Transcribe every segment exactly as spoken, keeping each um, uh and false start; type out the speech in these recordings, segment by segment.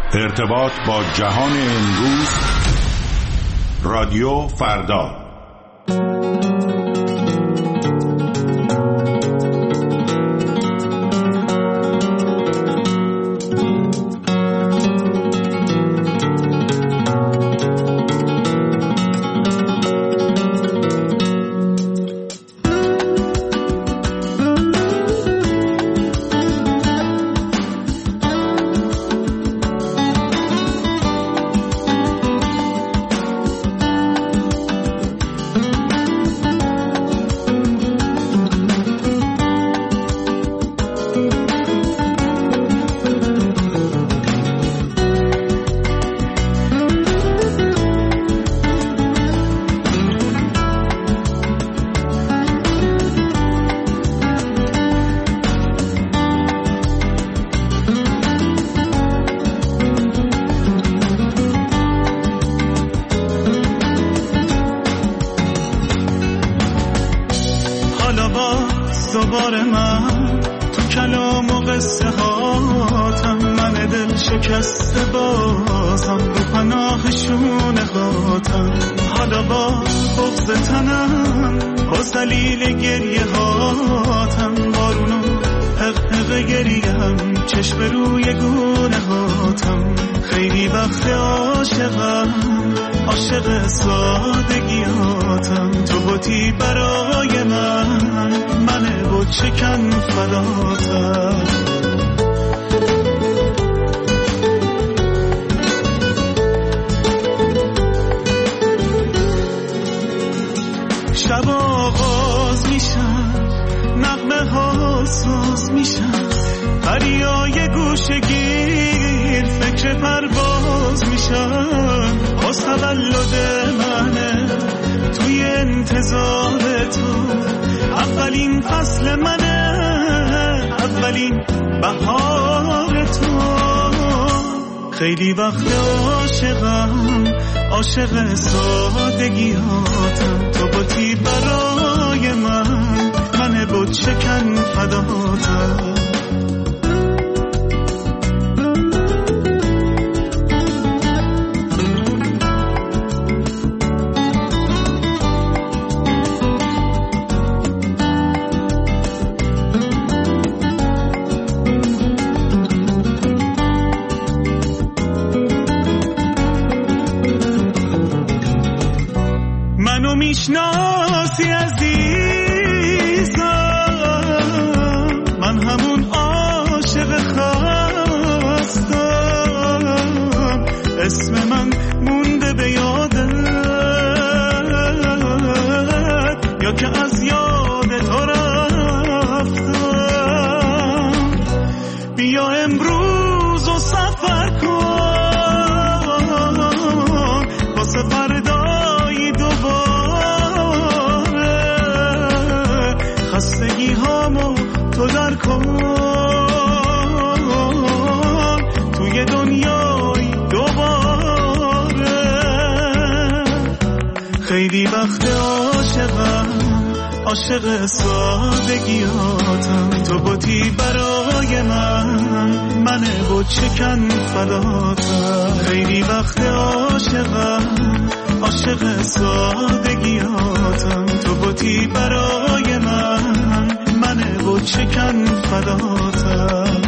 ارتباط با جهان امروز، رادیو فردا. دوباره من تو کلام و قصه هاتم، من دل شکسته بازم رو پناه شونه هاتم. حالا با بغض تنم، با ذلیل گریه هاتم، بارونو حق حق گریم، چشم روی گونه هاتم. خیلی وقت عاشقم، عاشق سادگیاتم. تو بودی برای من، من بود شکن فداتم. شب آغاز میشن، نغمه ها ساز میشن، فریای گوشه گیر فکر پرواز میشن. باز تولد منه توی انتظار تو، اولین فصل منه، اولین بهار تو. خیلی وقت عاشقم، عاشق سادگیاتم. تو بودی برای من، من بود شکن فداتم. میشناسی عزیزم، من همون عاشق خستم. اسم من مونده به یادت، یا که از یاد تو رفتم. بیا امروز و سفر کن، واسه فردای دوباره. خستگی هامو تو در کن، توی دنیای دوباره. خیلی وقت عاشقم، عاشق سادگیاتم. تو بودی برای من، من بود شکن فداتم. خیلی وقت عاشقم، عاشق سادگیاتم. تو بودی برای من، من بود شکن فداتم.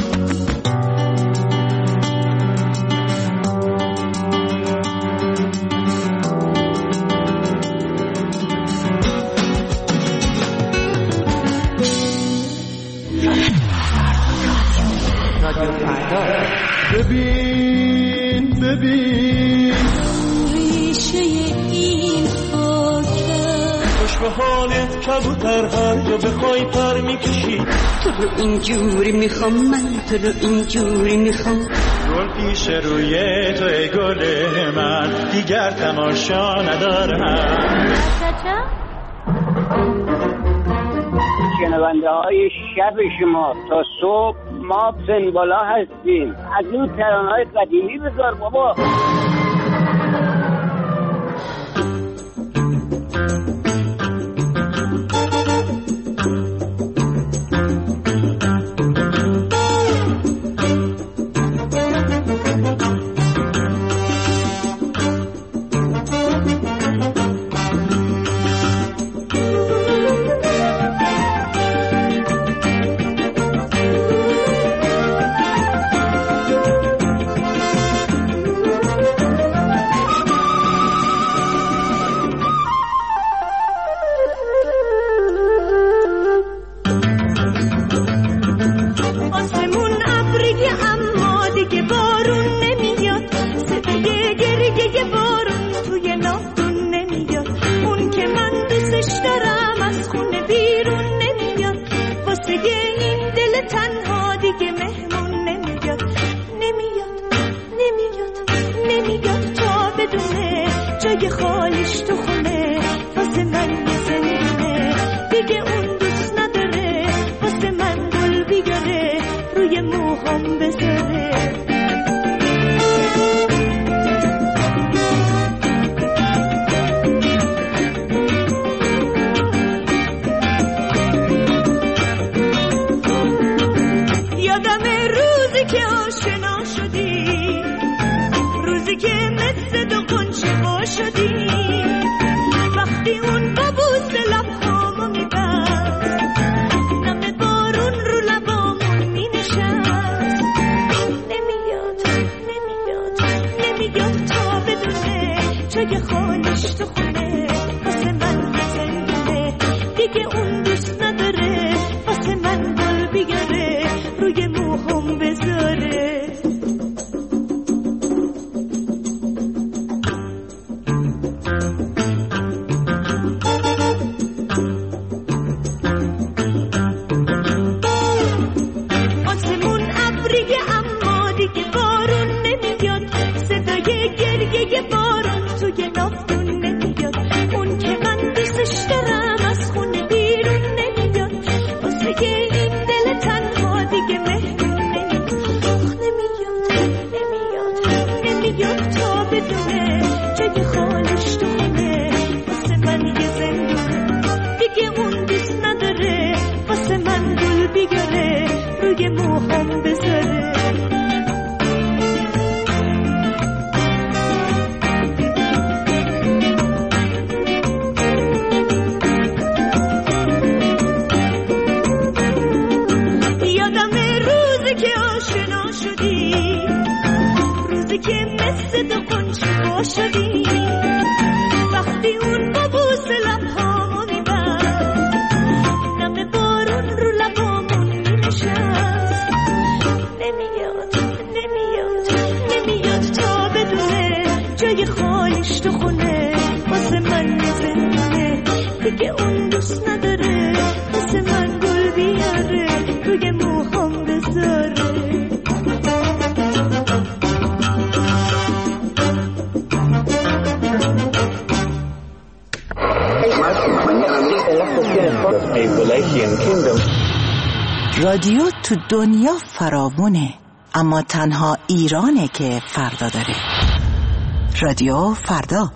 ببین ببین ریشه این خاکه، خوش به حالت کبوتر، هر جا بخوای پر میکشی. تو رو اینجوری میخوام، من تو رو اینجوری میخوام. گل پیش روی تو ای گل من، دیگر تماشا ندارم. شنونده های شب شما تا صبح ما سن بالا هستیم. از این ترانه‌های قدیمی بذار بابا. آشنا شدی، روزی که مثل دو قنچه وا شدی، وقتی اون با بوس لبهامو میبست، نم بارون رو لبامون مینشست. نمیاد نمیاد نمیاد تا بدونه جای خالش تو خونه، واسه من زندونه دیگه اون دوست نداره، واسه من گل بیاره روی موهام بذاره. آسمون ابریه اما دیگه بارون نمیاد، صدای گریه بارون توی نافتون نمیاد، اون که من دوستش دارم از خونه بیرون نمیاد، واسه این دل تنها دیگه مهرون نمیاد. نمیاد نمیاد نمیاد تا بدونه جای خالش تو خونه، واسه من یه زندونه دیگه اون دوست نداره، واسه من گل بیاره روی موهام بذاره. یادم روزی که آشنا شدی، روزی که مثل دو قنچه وا شدی، وقتی اون با بوس لبهامو میبست، نم بارون رو لبامون مینشست. نمیاد نمیاد نمیاد تا بدونه جای خالش تو خونه، واسه من زندونه دیگه اون دوست نداره، واسه من گل بیاره روی موهام بذاره. رادیو تو دنیا فراوونه، اما تنها ایرانه که فردا داره. رادیو فردا.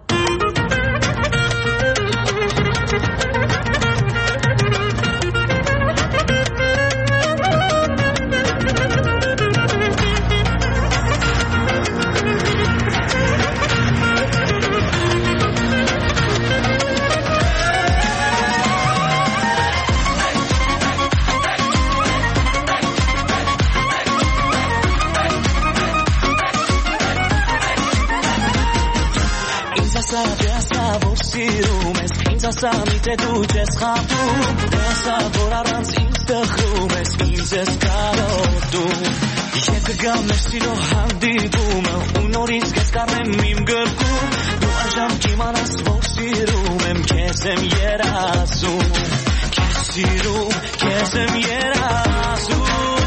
Samite duces khatu esa vorarans insta khumes izes karotu yek gamestilo handibum unoris keskarem mim gerku du ajam kimanas vosirumem kesem yerasu kesirum kesem yerasu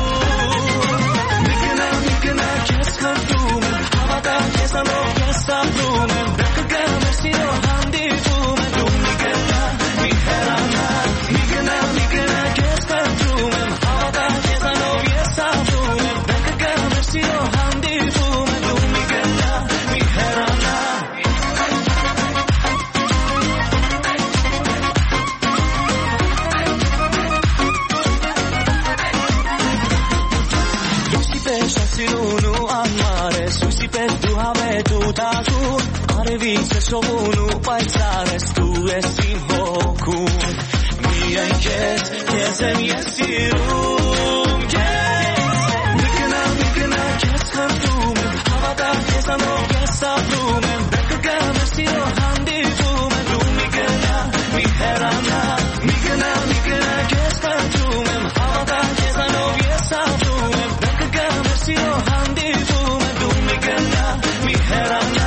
mikna mikna keskartum havada kesano kesabrum yek gamestilo handibum Sonu paisares tu esi hoku mi aikes kesem yesirum ke mikna mikna kes khatum havada kesano kesabrum bekka mesiro handifum tu mikna mi herana mikna mikna kes khatum havada kesano kesabrum bekka mesiro handifum tu mikna mi herana.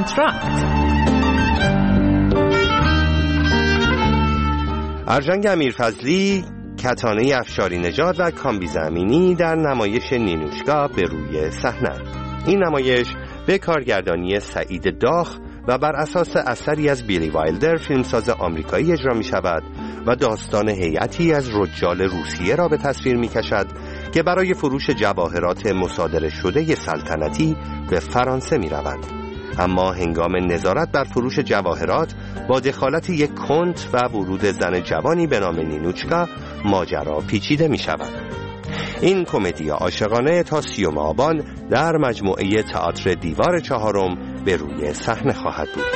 کانترکت. ارژنگ امیرفضلی، کتانه افشاری نژاد و کامبیز امینی در نمایش نینوشکا به روی صحنه. این نمایش به کارگردانی سعید داخ و بر اساس اثری از بیلی وایلدر فیلمساز آمریکایی اجرا می شود و داستان هیئتی از رجال روسیه را به تصویر می کشد که برای فروش جواهرات مصادره شده سلطنتی به فرانسه می روند. اما هنگام نظارت بر فروش جواهرات با دخالت یک کنت و ورود زن جوانی به نام نینوچکا ماجرا پیچیده می شود. این کمدی عاشقانه تا سیوم آبان در مجموعه تئاتر دیوار چهارم به روی صحنه خواهد بود.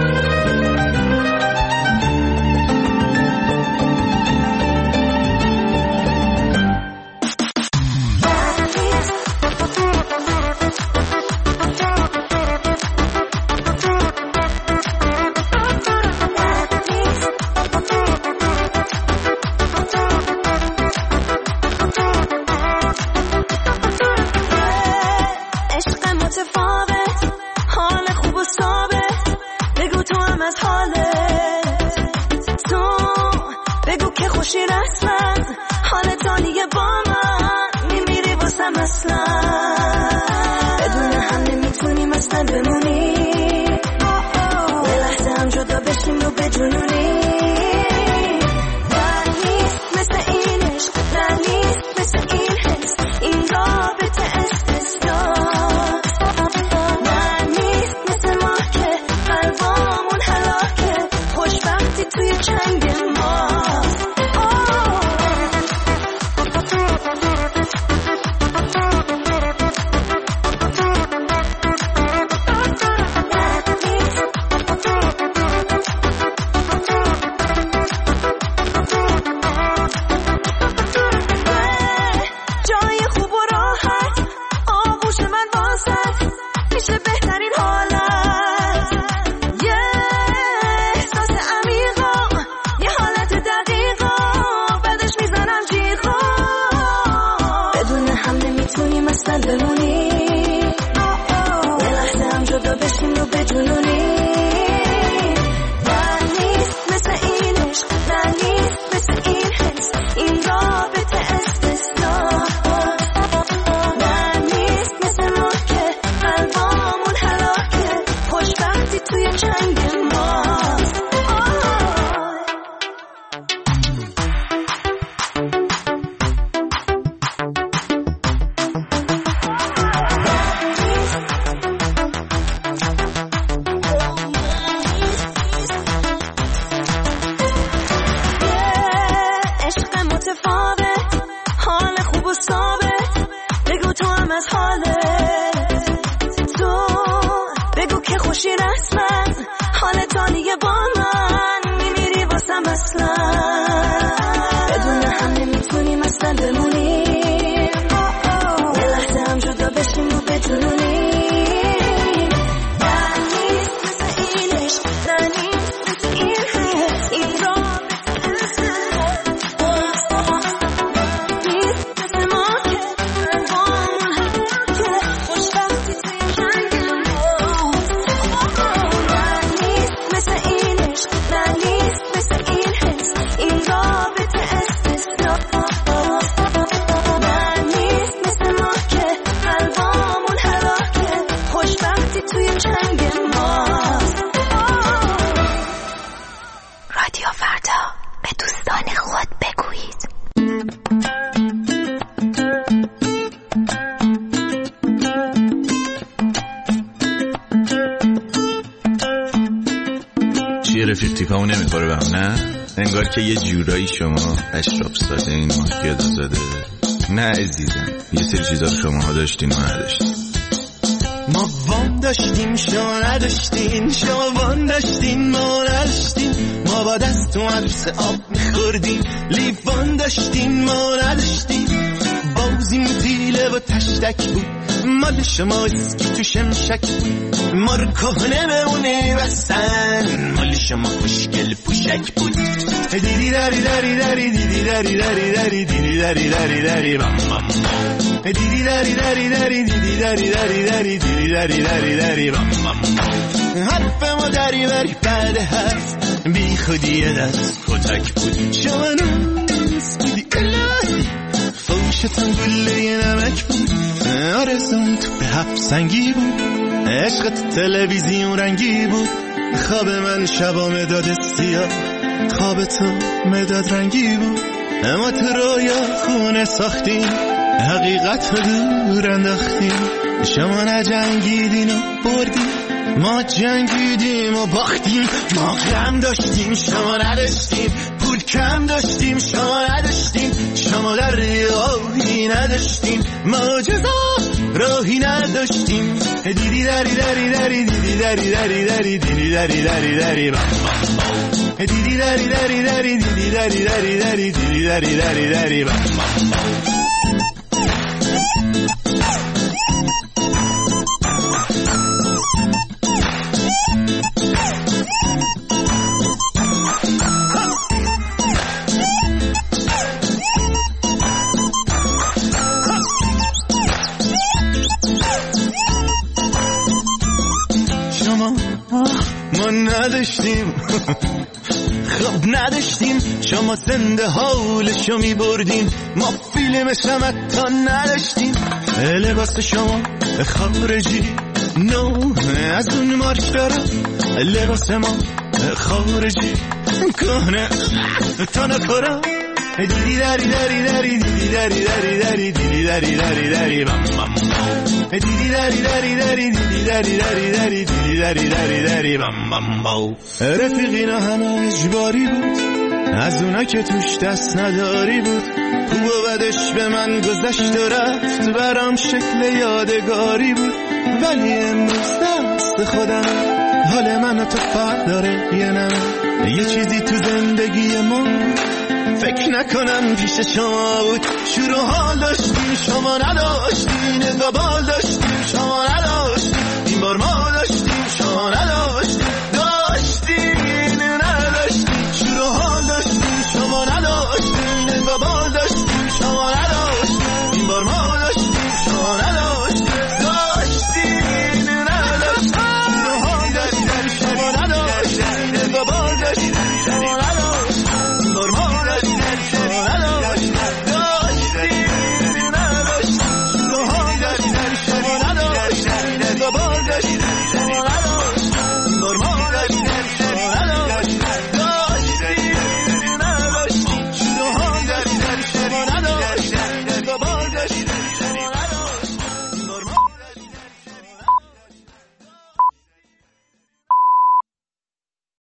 رفیقتیکامو نمیخوره به هم، نه؟ انگار که یه جورایی شما اشراف ساده این ماهی زاده. نه عزیزم، یه سری چیزا رو شماها داشتین و نداشتین. ما وام داشتیم شما نداشتین، شما وام داشتین ما نداشتین. ما با دست تو عروس آب میخوردیم، لیوان داشتین ما نداشتین. بازیم تیله و تشتک بود، مال شما اسکی تو شمشک بود. ما رو کهنه بمونه بستن، مال شما خوشگل پوشک بود. دیدی داری داری داری دیدی داری داری داری دیدی داری داری داری بام بام. دیدی داری داری داری دیدی داری داری داری دیدی داری داری داری بام بام. حرف ما دری بری بعد حرف بی خودی دست کتک بود شما نوز بودی الهی فوشتم گله نمک بود آرزون تو به هفت سنگی بود عشقت تلویزیون رنگی بود خواب من شبا مداد سیاه خواب تو مداد رنگی بود اما تو رویا خونه ساختیم حقیقت رو دور انداختیم شما نجنگیدین و بردیم ما جنگیدیم و باختیم ما غم داشتیم شما نداشتیم پول کم داشتیم شما نداشتیم شما در راهی نداشتیم معجزه راهی نداشتیم دیدی دری دری دری دیدی دری دری دری دیدی دری دری دری دیدی دری دری دری دیدی دری دری دری دیدی دری دری دری ما نداشتیم خب نداشتیم شما زنده حالشو می بردین ما فیلم شمتا نداشتیم لباس شما خارجی نو از اون مارک دارم لباس ما خارجی کهنه تا نکارم دیدی دری دری دری دیدی دری دری دری دیدی دری دری دری بم بم دیدی دری دری دری دیدی دری دری دری دیدی دری دری دری بم بم باو رفیقینا همه اجباری بود از اونا که توش دست نداری بود خوب و بدش به من گذشت و رفت برام شکل یادگاری بود ولی امروز دست خودم حال من و تو فرق داره یه نمه یه چیزی تو زندگی ما فکر نکنم پیش شما بود شروع حال داشتیم شما نداشتیم نگاه بال داشتیم شما نداشتیم این بار ما داشتیم شما نداشتیم